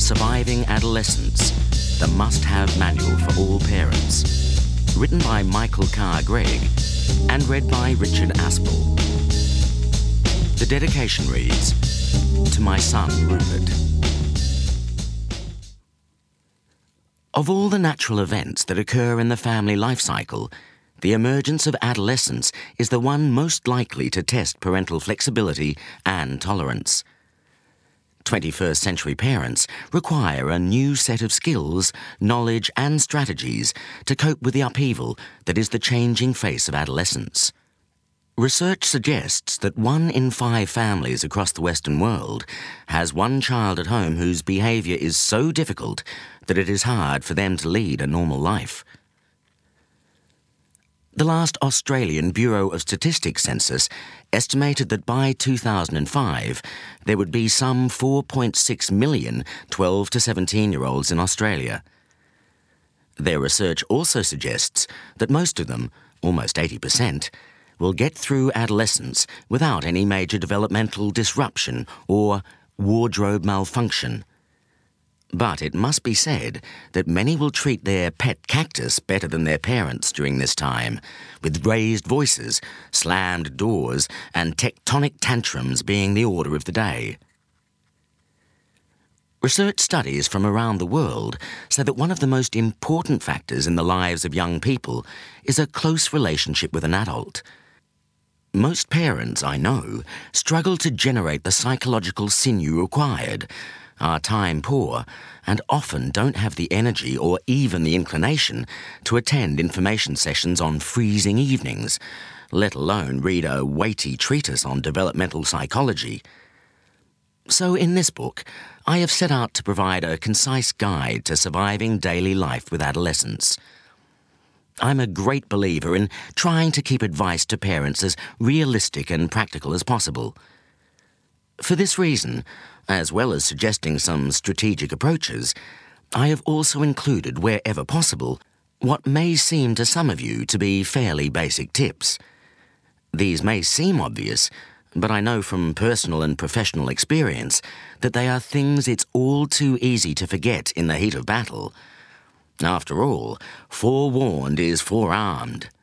Surviving Adolescence, the must-have manual for all parents. Written by Michael Carr Gregg and read by Richard Aspel. The dedication reads, "To my son, Rupert." Of all the natural events that occur in the family life cycle, the emergence of adolescence is the one most likely to test parental flexibility and tolerance. 21st century parents require a new set of skills, knowledge and strategies to cope with the upheaval that is the changing face of adolescence. Research suggests that 1 in 5 families across the Western world has one child at home whose behaviour is so difficult that it is hard for them to lead a normal life. The last Australian Bureau of Statistics census estimated that by 2005 there would be some 4.6 million 12 to 17-year-olds in Australia. Their research also suggests that most of them, almost 80%, will get through adolescence without any major developmental disruption or wardrobe malfunction. But it must be said that many will treat their pet cactus better than their parents during this time, with raised voices, slammed doors, and tectonic tantrums being the order of the day. Research studies from around the world say that one of the most important factors in the lives of young people is a close relationship with an adult. Most parents, I know, struggle to generate the psychological sinew required, are time poor, and often don't have the energy or even the inclination to attend information sessions on freezing evenings, let alone read a weighty treatise on developmental psychology. So in this book, I have set out to provide a concise guide to surviving daily life with adolescents. I'm a great believer in trying to keep advice to parents as realistic and practical as possible. For this reason, as well as suggesting some strategic approaches, I have also included, wherever possible, what may seem to some of you to be fairly basic tips. These may seem obvious, but I know from personal and professional experience that they are things it's all too easy to forget in the heat of battle. After all, forewarned is forearmed.